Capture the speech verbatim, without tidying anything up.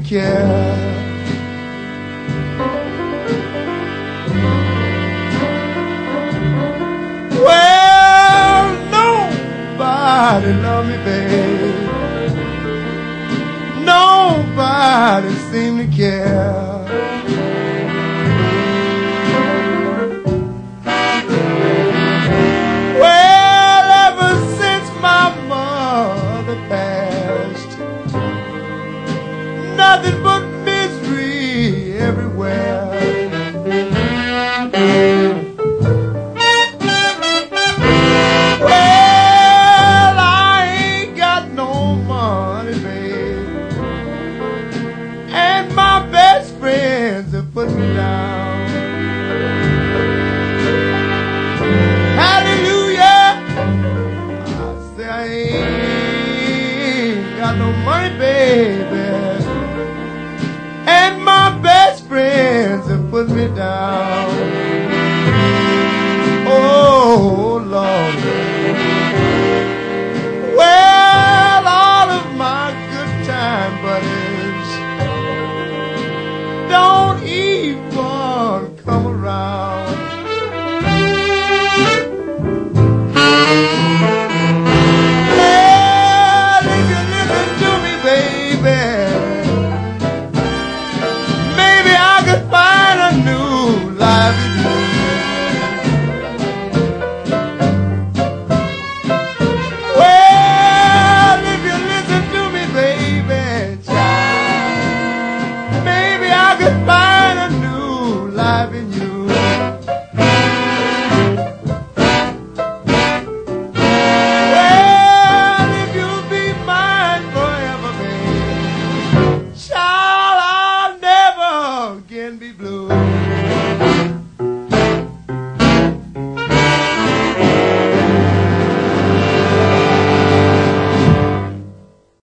care. Well, nobody love me, babe. Nobody seem to care. Well, ever since my mother passed, nothing but misery everywhere. Well, I ain't got no money, babe, and my best friends have put me down. Hallelujah, I say I ain't got no money, baby, and my best friends have put me down. Oh, Lord. Well, all of my good time buddies don't even come around. Well, if you listen to me, baby, maybe I could find a new life with you. Well, if you listen to me, baby, child, maybe I could find a new life in you. Well, if you'll be mine forever, baby, child, I'll never again be blue.